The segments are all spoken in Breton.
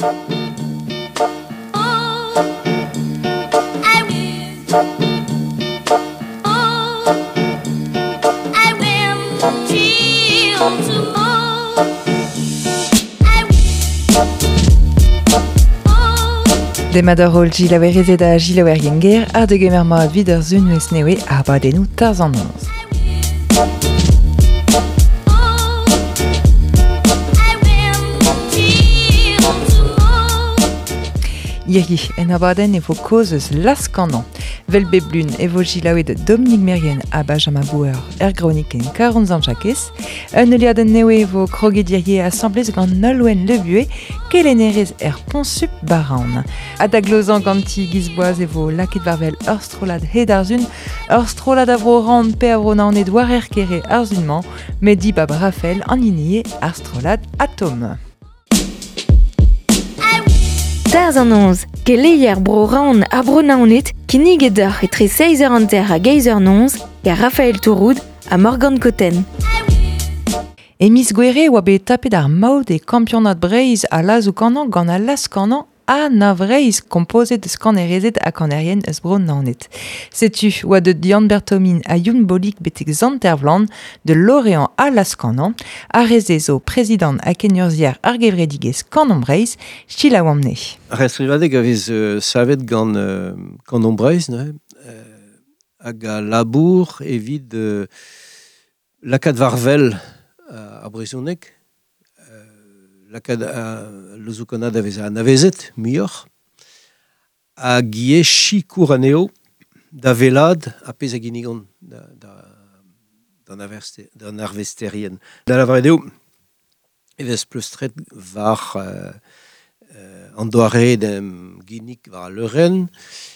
Demador ol gilawer rezet a gilawer yenger ar de gemer mat vider zun nuez newe ar badennoù tarzan nonz. Iri, en abadenn e vo kozez laskannan. Vel beblun e vo gilaouet Dominique Merien a Benjamin Bauer groniken 40 ans chakez. Un eliadenn newe vo krogedirie assemblez gant nolwen lebue kelenerez ponsup baraon. Adaglozan ganti gizboaz e vo laket varvel ur strolad he d'arzun, ur strolad a vro ran pe a vro naon war kere arzunman, medi bab Raphaël an inie ar strolad atom. Tarzan nonz, ke leier bro raon a bro naonet kinig edar etre 6 eur an ter a geizer nonz ga Raphaël Touroud a Morgan Cotten. Emiz gwere oa bet tapet ar maout e kampionat breiz a lazoukannan gant a laskannan a navreiz kompozet eus kanerezet a kanerien eus bro naonet. Setu oa de Dian Bertomin a youn bolik betek zantervlan de Lorient a laskannan a reze zo prezident a kenurzhier ar gevredigez kannon breiz chilaouamne. Restrivadeg avez savet gant kannon breiz, hag a labour evit lakad varvel a brezhoneg. Lakad lezoukana davez a navezet, muioc'h, a gieci kour aneo da velad a pez a ginigon d'an arvesterien. Da la vredeo, evez pleustret var an doare dem ginik var a leuren,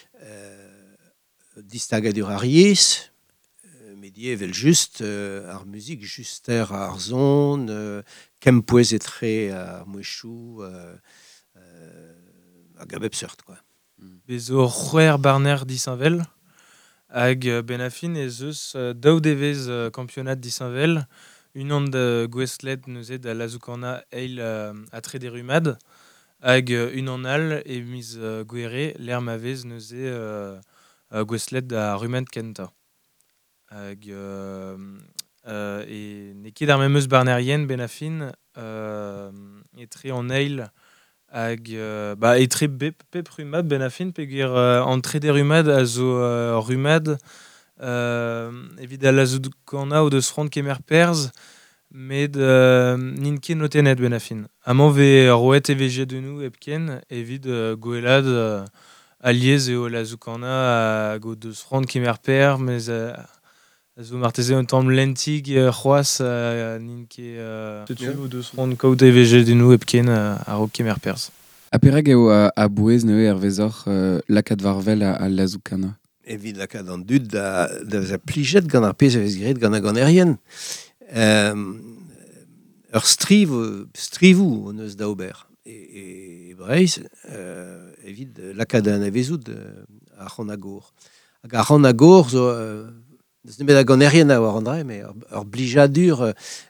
distagadur ar yez, medie evel just ar musik juster ar zon, kempouez etre ar mouechou, a gabep seurt, quoi. Bezo c'hwer barner disañvel, hag benafin ez eus daou devez kampionat disañvel, unan da gweslet neuzet a lazoukanna eil a tre derumad, hag unan al e miz gwere l'er mavez neuzet gweslet da rumad kenta. Hag e nekid ar memeus barnerien benafin etre an eil hag etre pep rumad benafin peogwir an tre derumad a zo rumad evit a lazoukanna o deus front kemer perz met n'in ket notenet benafin. Amañ ve roet e vejedennoù epken evit goelad a liez eo lazoukanna hag o deus front kemer per mez zo marteze un tamm lentig c'hoaz n'in ket tetu o deus front kaout e vejedennoù epken a ro kemer perz. A pereg eo a bouez neue vezor lakad varvel a lazoukanna? Evit lakad an dud da vez a plijet gant ar pez a vez gret gant a ganerien. Ur strivou o neus daober. E breiz, evit lakad an avezout a c'hant-a-gor. Hag a c'hant-a-gor zo... Neus nebet a ganerien a war an dra, me ur blijadur,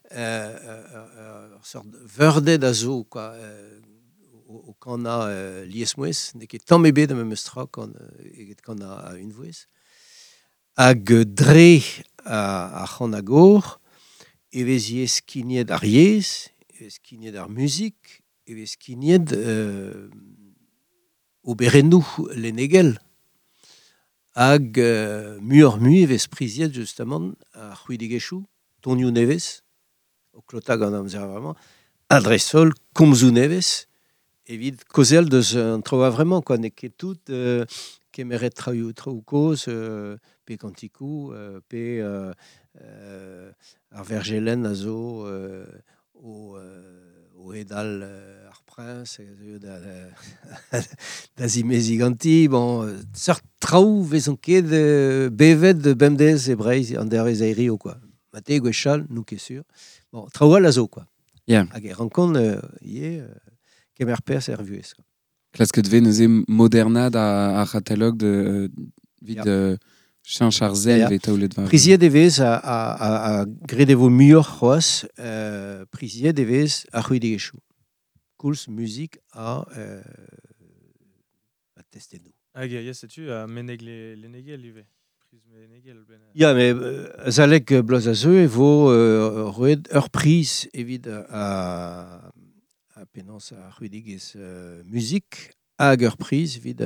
ur sort veurded a zo, quoi, o kanna liesmouez, ne ket tamm ebet am eus tra eget kanna a unvouez. Hag dre a c'hant-a-gor, evez yez kiniet ar yez, evez kiniet ar musik, evez kiniet oberennoù lennegel. Hag mu evez priziet justement ar c'houidigezhioù, tonioù nevez, o klotag an amzer vraiment, adresol komzou nevez, evit kozel deus an traoa vraiment, quoi, ne ket tout kemeret traoù koz, pe kantikou, pe ar vergelen a zo o edal ar prins, da zimezi ganti, bon, seurt traoù vezon ket bevet bemdez e breiz an dervez aerio, quoi. Mate gwechal, nou ket sur. Bon, traoù a zo, quoi. Yeah. Hag e rankon kemer pers er vuez. Klasket ve neuze modernad a katalog de vid chien charzel ve taoulet var. Priziet evez a gret evo muioc'h c'hoaz, priziet evez a c'houidigezhioù. course musique à tester nous. Hag ya setu a meneg les negel ive. Prise me negel ben. Ja, mais Zalek bloaz a zeu vo roed ur pris evit a penans a c'hwediges musique hag ur pris evit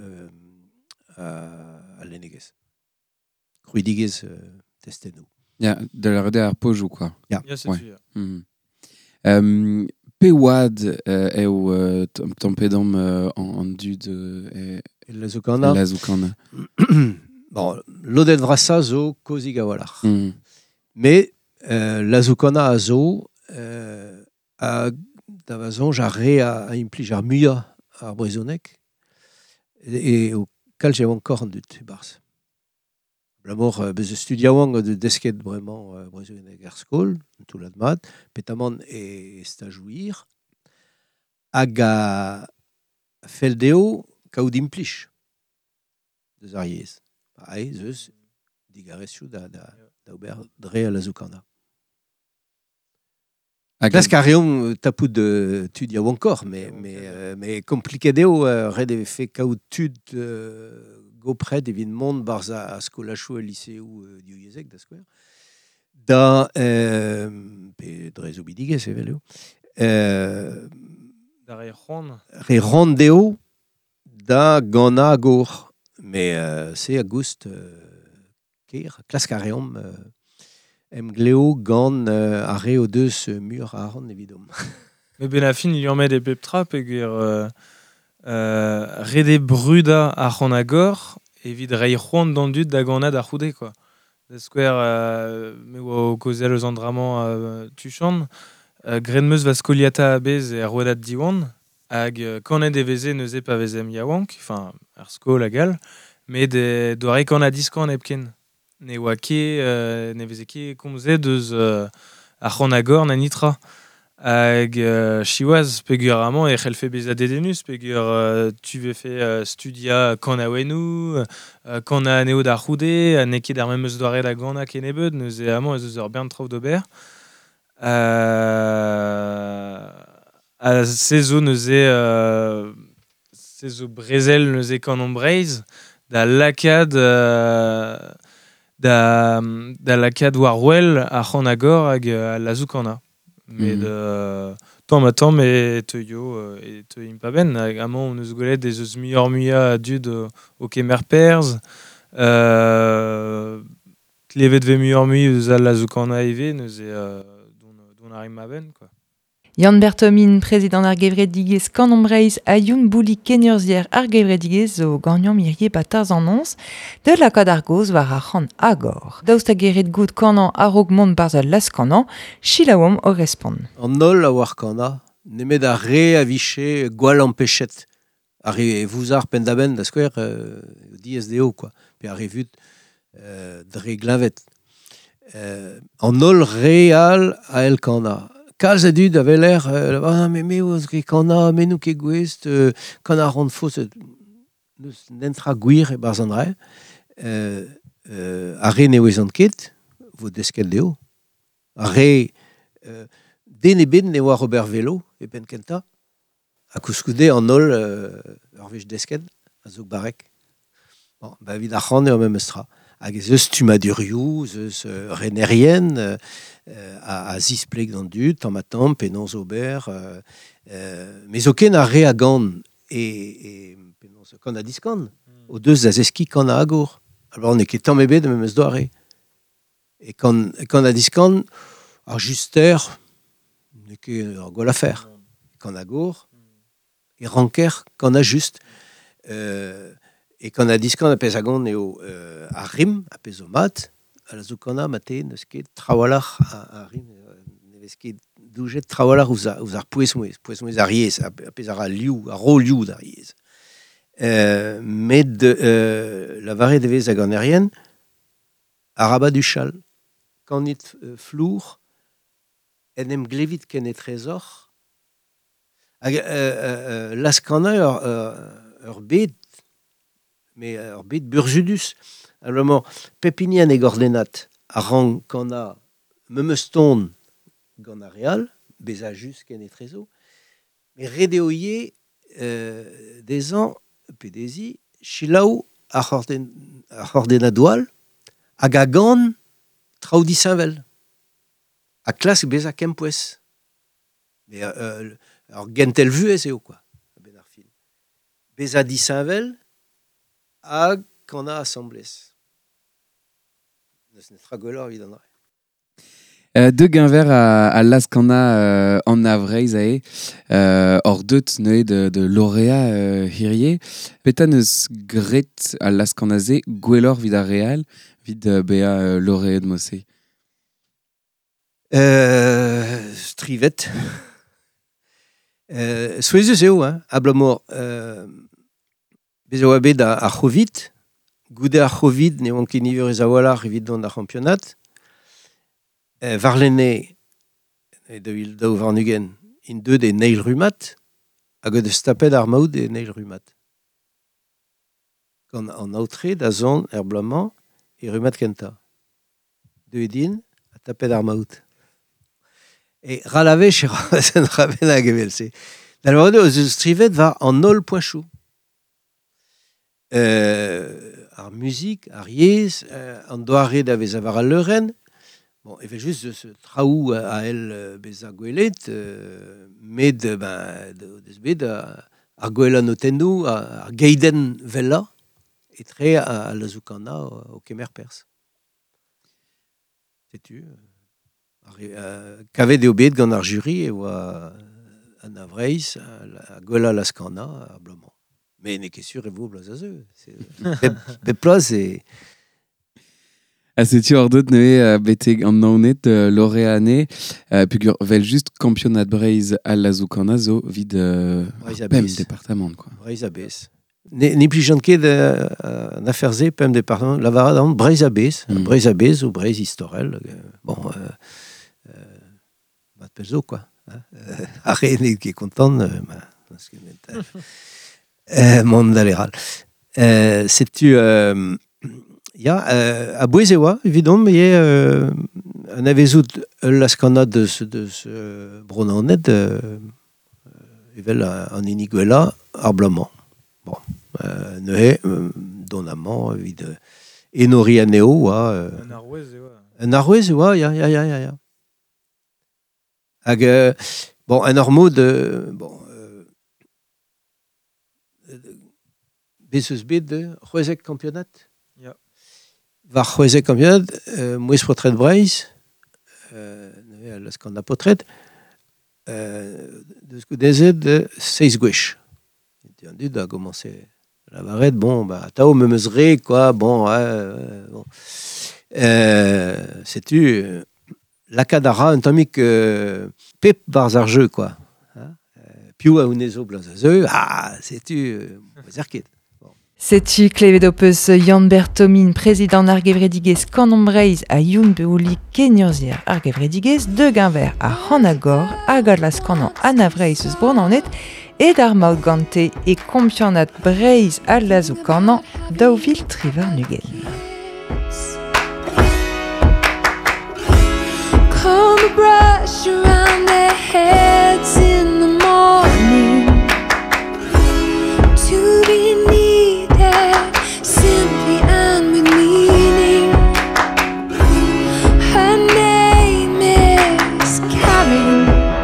a lenegez. C'hwediges testennoù. Ja, de la rede ar pojou, quoi. Ya setu ya. Pe oad eo tampedam an dud La zoukana. la zoukana. Bon, lodet vrasa zo kozig a walach. Mais la zoukana a zo a davazonj a re a implij ar muia ar brezonek et o kalj eo ankor an dud bars. Blamor bez studiaouan de desket bremañ brezonek ar skol, tout mat, petamant e stajouir, hag a feldeo kaout implij deus ar yez. Pareil, zeus digarezioù da ober dre a la zoukana. Klask a reomp tapout de tud yaou ankor, mais komplikadeo red e fe kaout tud gopred evit mont barz a skolachou a liseoù diouiezek da skouer. Da pe dre zo bidigez eveleo. Da re c'hoant. Re randeo da gana gor. Mais c'est a goust ker, klask a reomp gleo gant a re o deus mur a ran evidom. Me benafin il y en met des pep trap eger rede bruda a c'hoant a gor evit rei c'hoant d'an dud da ganad ar c'houde, quoi. Da skouer me oa o kozel eus an dramañ tuchant, gren meus va skoliata a bez e ar rouedat diwan, hag kanet e veze neuze pa vezem yaouank, enfin ar skol a gal, mais doare kan a diskan epken. Ne oa ket, ne veze ket komze deus ar c'hoant a gor na nitra. Hag chiwaz pegur amañ e c'hellfe bez a dedenus, pegur tu vefe studia kan a wenou, kan a aneo da c'houde, ne ket ar memeus doare da gana ken ebet, neuze amañ ez eus ur bern traoù d'ober. A sezo neuze brezel neuze kan ombreiz, da lakad da lakad war wel ar c'hoant a gor hag a la zoukana. Met tamm e teuio e teu impa ben. Amañ neus gwelet ez eus muia dud o kemer perz. Klevet ve muioc'h eus al la zoukana eve neuze don ar impa ben, quoi. Jan Bertomin, président ar gevredigez Kanomreiz a youn bouli kenurzier ar gevredigez zo gagnant mirie batarz an nons, de lakad ar goz war ar c'hoant a gor. Daoust a geret gout kanan a rog mont barz al las kanan, chilaouam o respon. An nol a war kana, nemet a re a viche gwall an pechet. A re vouzar pendaben da skouer diez deo, quoi. Pe a re vut dre glavet. An nol real a el kana. Kalz a dud ave l'air, me oz ket kana, me nou ket gwest, kana rand fos, neus nentra gwir e barz an dre, a re nevez an ket, vo desket deo. A re den e ben ne war ober velo, e pen kenta, a kouskoude an nol ur vez desket, a zo barek. Bon, ba vid ar c'hant eo mem eustra. Hag ez eus tumadurioù, eus renerien, a zispleg d'an dud, tamm penons ober, mais zo ken a re a gant e penons kan a diskan, o deus da zeski kan a agor. Alors ne ket tamm ebet mem eus doare. E kan a diskan, ar juster, ne ket ar gwall afer. Kan a gor, e ranker kan a just. Et quand on a diskan a pez a gant eo a rim, a pez o mat, a la zoukana mate neus ket trawalac'h a rim, ne vez ket doujet trawalac'h ouz ar pouezmouez ar yez, a pez ar liou, ar ro liou d'ar yez. Met la vare devez a ganerien, a rabat du chal. Kanit flour, en em glevit ken e trezor, las kana ur bet, mais ur bet burzudus. Alors, pepinian e gordenat a rang kana memeus ton gant a real, bez a just ken e trezo. Mais redeoye des ans, pédési, chilaou a ordenadoal, a gagan, traudi Saint-Vel. A classe beza kempoues. Mais alors gentel vu c'est ou quoi? Beza di Saint-Vel, a qu'on a assemblés. Ce n'est pas golor, évidemment. De Guinver à Laskana en Avreiz hors deut neué de lauréat hirier. Pétaneus gret à Laskanaze gwellor vid a real vid bea lauréat de Mossé. Strivet. Souezus eo, ablamor. Bezo abed a Chovit. Goude a Chovit, ne oan ket niver ez a walar evit don da championat. Varlene, de vil daou varnugen, in deux des neil rumat, hag eus stapet ar maout des neil rumat. Gant an aotre da zon blamant e rumat kenta. Deux edin, a tapet ar maout. Et ralave chez Rasen Raven a gevel, c'est. Dans le monde, eus strivet va en ol poinchou. Ar musique, ar yez, an doare d'avez avar al leuren. Bon, il fait juste ce traou à elle beza gwelet, mais de bed ar gwela notennou, ar geiden vella, et très à la Zoukana au Kemer Perse. Sais-tu? Kavet eo bet gant ar jury e oa an avreiz, a gwela laskana, ar blamant. Mais n'est que sûr et vous blaz a zeu. Be plaz et... C'est-tu hors d'autres neué bete an naonet lauréané pugur vel juste campionat Breiz à la Zoukana zo vid pem département quoi. Breiz a bez. Ne plus jean ket an aferze pem département la vara d'an Breiz a bez ou Breiz historel. Bon mat pezo quoi. Arre ne ket kontant monde d'aléral. C'est-tu a Bouezewa, évidemment, mais on avait zout laskana de ce bronanet, en iniguela, arblamant. Bon, neué, donamment, vide, enori aneo, un arwezewa, ya. Hag, bon, un ormo de, bon, bezus bed de Roezek campionat. Var c'hwezek campionat, mouez potret Breiz, laskana potret, deus goudezet de 16 gwech. Un dud a commencé la varette, bon, bah, tao me meusre, quoi, bon, bon. Sais-tu, la kadara, un tamik pep barz ar jeu, quoi. Piou a unezo blaz a zeu, sais-tu, zerket. Setu klevedoppeus Jan Bertomin, président Argevredigez Kanon Breiz a Youn Beouli Kenyurzier Argevredigez de Guinver a Hanagor a Gadlas Kanon Anavreiz eus Bournanet et d'Armaud Gante et Campionat Breiz a Lazou Kanon d'Auville Trivarnugen. Comb a brush around their heads in the morning to be needed simply and with meaning. Her name is Karen.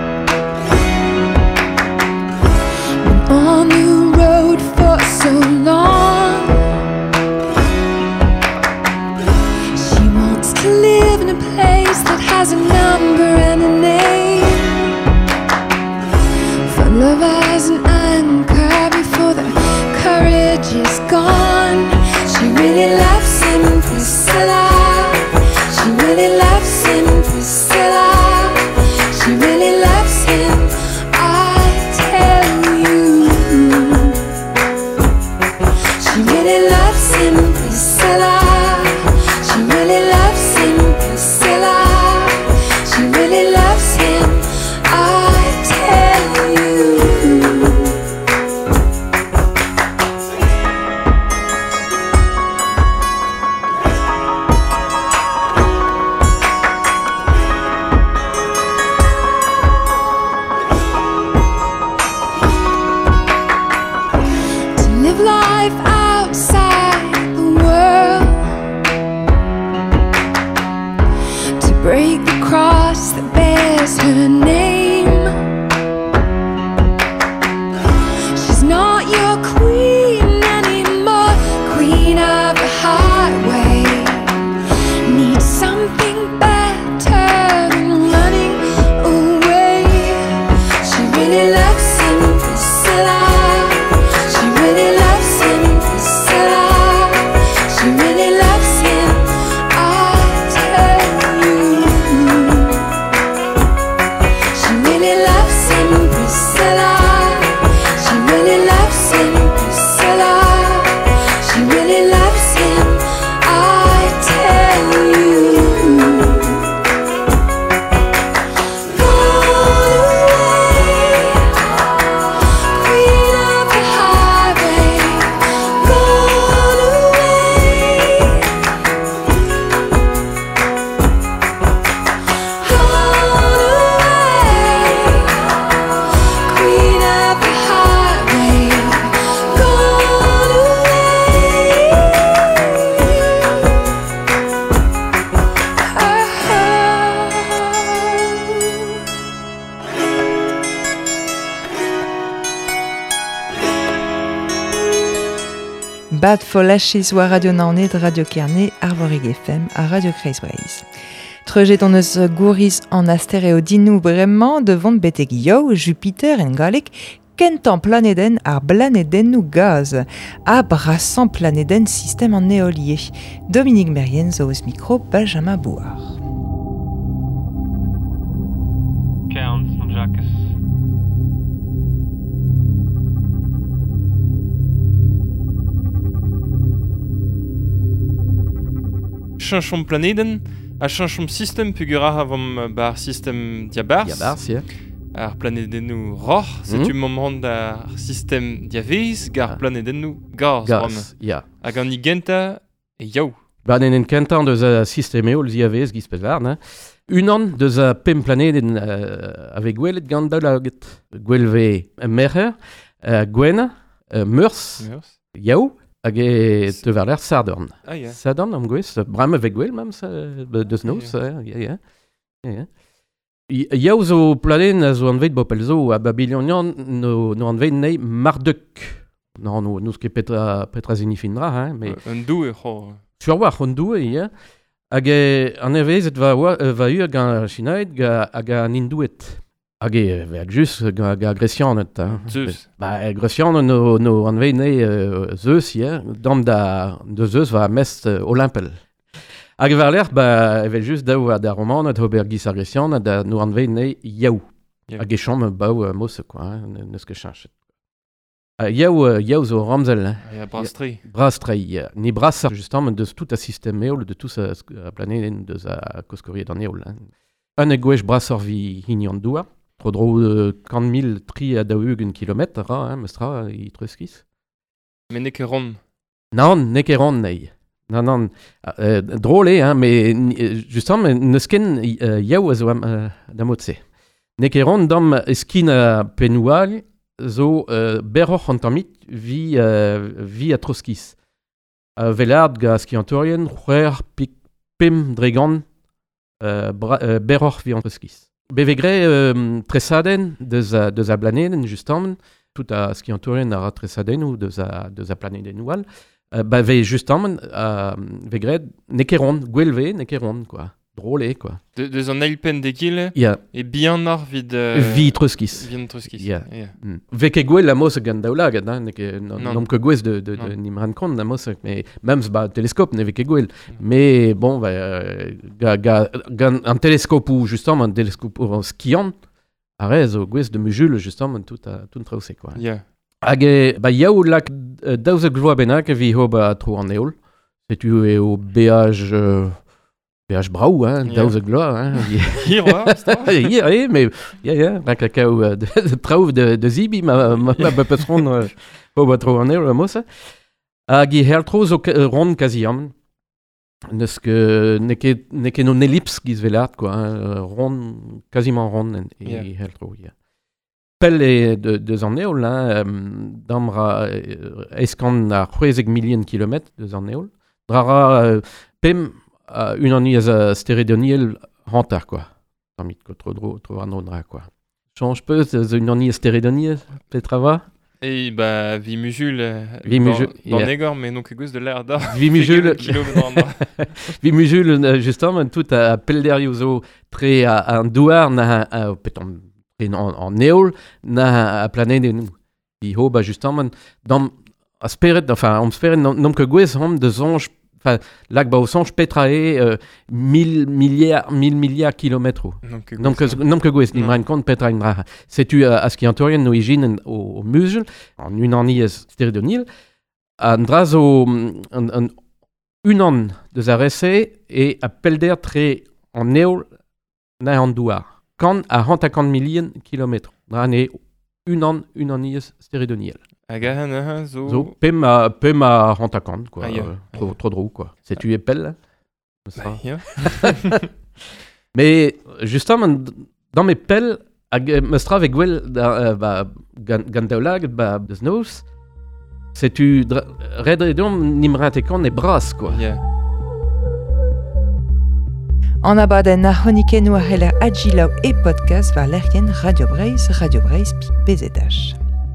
Been on the road for so long. She wants to live in a place that has a number and a name. her name. She's not your queen anymore, queen of the highway. Need something better than running away. She really loves him, Priscilla. She really loves him, Priscilla. She really loves him, I tell you. She really loves him, Priscilla. She really loves him, Priscilla. She really loves him, I tell you. Gone away, queen of the highway. Gone away, gone away, queen of the highway. Gone Bad for Lashes war Radio Naoned, Radio Kerne, Arborig FM a Radio Kreisbreiz. Trejet on eus gouriz an astéréodinou bremañ devant beteg yo, Jupiter en galek, kentan planeden ar blanedennou gaz, a brasan planeden système an éolier. Dominique Merien zo eus micro Benjamin Bouard. Cairns an Jacques. Chanchom planeden a chanchom system pugura avom bar system diabars. Diabars, yeah. Ar planedennou ror, setu moment ar system diaviz, gar planedennou gars. Gas, yeah. Hag an igenta e yaou. En kentan deus a systemeo ziavez gispet varn. Unan deus a pem planeden ave gwelet gant dalaget. Gwelve merher, gwena, meurs, yaou, hag e tever l'air Sadorn. Ah, yeah. Sadorn am gwez, bram ave gwel mam, deus nos, yeah. Yaou zo pladen a zo anvet bopel zo a Babylonian no anvet nei Marduk. Non, nous ket petra zinifindra, mais... Un doue, c'ho. Sur war, on doue, yeah. Hag an evezet va ur gant chinaet hag an indouet. Hag veag just gant agresianet. Zeus. Agresianet no anvet nei Zeus, yeah. Dam de Zeus va mest Olympel. Hag var l'air, evel just daou da romanet ober gis agresianet da no anvet nei yaou. Hag e chom bau mos, quoi, neus ket chanchet. Yaou zo ramzel. Ja, brastrei. Brastrei. Ni brassar justement deus tout a système eol, de tout a planeten deus a koskoriet an eol. Un e gwech brassar vi hinian doua. Tro dro 50.000 tri a daougen kilometer, mestra i treuskis. Men ne ket ron. Non, ne ket ron nei. Non, drôle, mais justement, neus ken yaou a zo da motse. Ne ket ron dam eskin a penoual, zo beroc'h an tammit vi a troskis. Velard ga skiantorien, c'hwer pik pem dregan beroc'h vi an troskis. Bevegre tresaden deus a blaneden, justement, tout a skiantorien a tresaden ou deus a planeden oual, ve justement, vegre ne ket ron, gwelve ne ket ron, quoi. Drôle, quoi. Deus an eilpen de gil, Yeah. e bien ar vid... Vi troskis. Vien troskis. Yeah. Veke gwell a mos gant daoulaget, nom ke gwez de nimran kont a mos, mais même ba teleskop ne veke gwell. Mais bon, an teleskop ou justement un teleskop ou skiant, arrez o gwez de mujul justement tout trause, quoi. Yeah. Hag yaou lak daouzek gloa benak vi ho ba tro an eol. Setu eo BH Brau, daouzek gloa. Hier, Hier, mais la cacao de traouf de Zibi, ma bepetron ho ba tro an eol mosa. Hag i hertro zo ron kaziam. Neus que ne ket non ellips giz velart, quoi. Ron, quasiment ron, e hertro, Pel e deus an eol, damra eskan a 60 million kilometr deus an eol. Drara pem unan iaz a steredoniel hantar, quoi. Damit trop an onra, quoi. Change peu, une année stérédonie, peut-être avoir. Et bah, vi mujul, dans Negor, mais non que gousse de l'air d'or. Vi mujul, justement, tout à Pelderioso, très à un douar, peut-être en néol, à planer de nous. Et bah, justement, dans spirit, enfin, on spirit, non que gousse, de zonge, enfin, là, bah, au songe, pétrae, 1000 milliards kilomètres. Donc, que goues, ni me compte, pétrae, c'est-tu à ce qui entoure nos hygiènes au muscle, en une année stérédonile, un drazo, une an de zaressé, et à pelder très en néol, na en douar. Quand à 150 millions kilomètres. L'année, une année stérédonile. Agahan, zo pem a rantakant, quoi. Trop drôle, quoi. C'est tu épelle, mais justement, dans mes pelles, me strave avec gwell, gandaolag, de snows, c'est tu redredon nimratekon et brasse, quoi. En abaden a honiken ou a heller agilaou et podcast var lerken Radio Breizh pi BZH.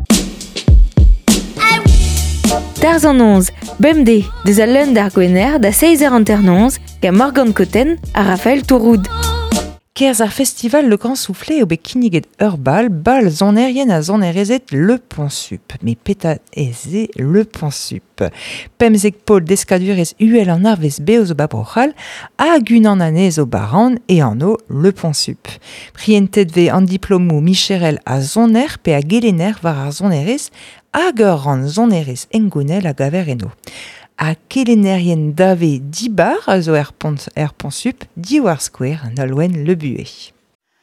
Tarzan 11, BMD, des allen d'ar gwener da 6h11, ga Morgan Cotten a Raphaël Touroud. Kerz ar festival Le Grand Soufflet au bekiniget bal zonerien a zonerezet Le Point Sup. Mais peta eze Le Point Sup. Pemzek Paul d'eskadurez uel an arvez beoz o babrochal, hag unan anez o baran et an o Le Point Sup. Prientet ve an diplomou Micherel a zoner pe a gelener var ar zonerez hag ur ran zonerez engounel a gaver eno. A kelenerien dave dibar a zo Pont Sup, diwar square nalwen le buet.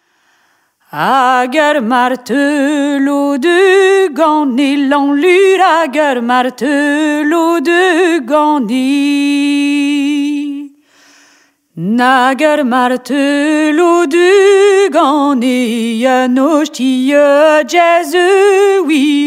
Ager martelo de gani l'enlure, ager martelo de gani. Nager martelo de gani, ya nochti Jesu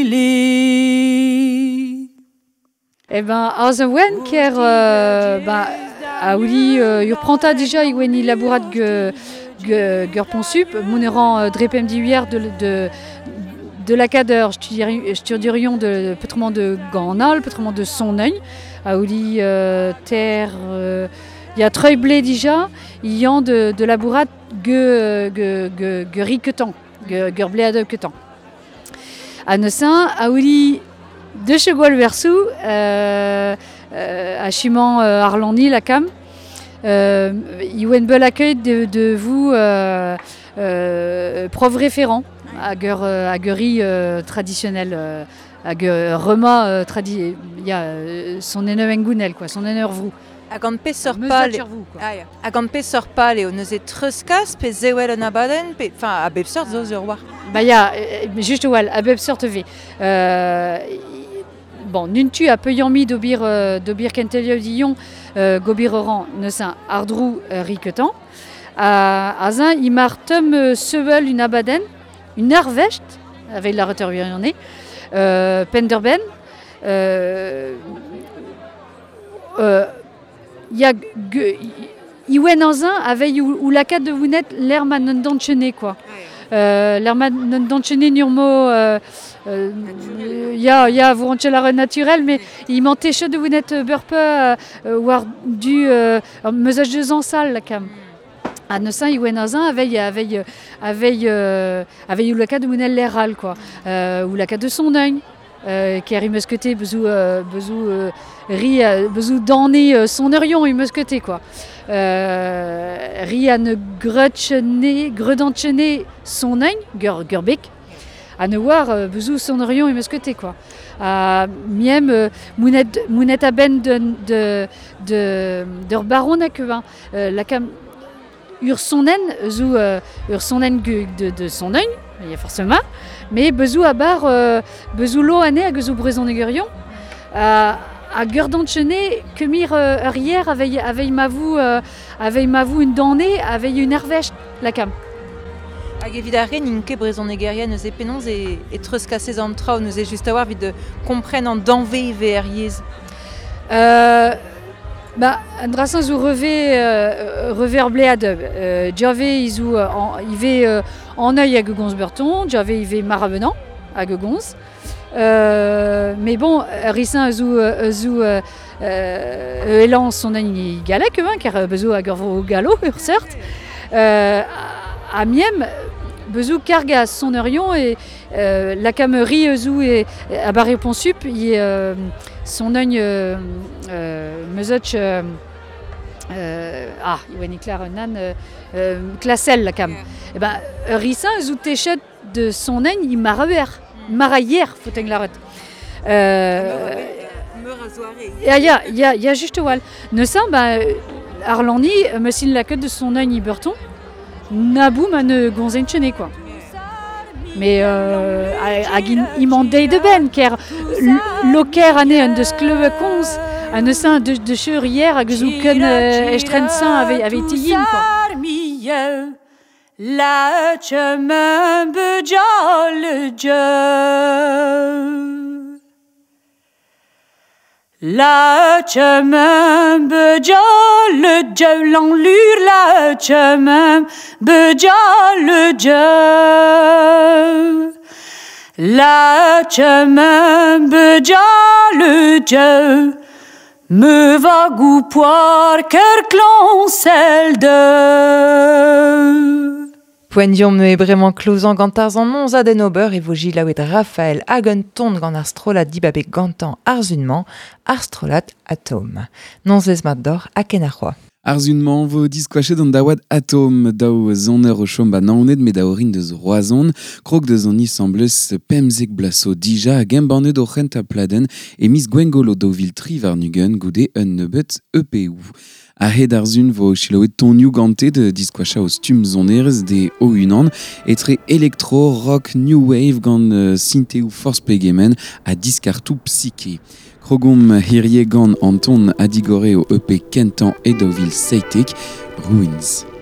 wili. Eh ben, az wen ker a ouli ur pranta déjà i wen i labourat gur Pont Sup, moneran drepem dihuer de la cadeur, sturdirion de petrement de Ganal, petrement de Sonneuil, a ouli terre, il y a treuil blé déjà, il y a de labourat gur riquetan, gur blé à quetan. A Nessin, a ouli de chegoal versou, a chimant Arlandi, la cam. Il y a un bel accueil de vous, prof référent, à guerie traditionnelle, à Rema, il y a son éneu engounel, quoi, son éneu vrou. Hag an pesor pal eo neuze treuskas pe zewel an abaden, a bep sort zo ur war. Bah ya, juste oual, a bep sort ve. Bon, n'untu a peuillant d'obir kentelio dion, gobir oran neusin ardrou riquetan. A zin, il martem sevel une abaden, une arvest, avec la retervirionné, penderben, Iwen anzin avait ou la carte de Wounet l'air man d'enchaîner quoi. L'air man d'enchaîner nurmo ya vous rentrez la naturelle mais il mentait chaud de Wounet burpe ou du mesage de zansal la cam. À Nessin, Iwen anzin avait ou la carte de Wounet l'airal quoi. Ou la carte de Sonneuil. Qui a musqueté bezou d'anné son eurion il musqueté quoi. Ri à ne gredantchené son œil gurbic à ne voir bezou son eurion il musqueté quoi. Miem mounet à ben de baron à que la cam ursonen de son œil il y a forcément mais bezou à bar bezou lo année à gezou brezon negerion à gurdantchené que mir arrière avec mavou une donnée avec une hervèche la cam. Hag evidaren inke brezon negerian eus e penonz e treuskasez an trao neus e just a war vid de kompren an danve ve eriez. Andrasin zo reverblead. Diave izou ive en œil à Gugons Burton, Diave ive maravenant à Gugons. Mais bon, Rissin zou élan son œil galek, car bezo à Gorvo Gallo, certes. À Miem, bezo cargas son eurion et la camerie zou et à Barré Ponsup, son œil mesoch il clair nan classel la cam. Et ben Rissin zou téchet de son œil il marahier faut la rete. Il y a juste wal. Ne ça Arlandi me signe la queue de son œil il Burton. Nabou mane gonzenchene quoi. Mais il m'en de ben car loker année un de scleve cons un sein de cheur hier à gezouken estrensin avait tillin quoi. La chemin bejal la chemin bejal l'enlure la chemin bejal la chemin bejal me va goût poire cœur clan celle de Poendiom me vraiment closant gantars en nons à denober et vogi la oued Raphaël Agenton gant arstrolat dibabe gantan arzunman, arstrolat atom. Non zesmat d'or a kenarroa. Arzunman vo disquachet d'an dawad atom dao zoner o chom ba naonet me daorin deus roazon, krog deus an isambles pemzek blaso dija a gembanet o c'hent a pladen e mis gwengolo do viltri varnugen goude un nebet EPU. A hed arzun vo chiloet tonioù gante de disquacha o stum zonerez de o unan etre electro, rock, new wave gant syntheu force pegemen a diskartou psyché. Krogom hirie gant Anton adigore o EP Kentan et Deauville Seitek, Ruins.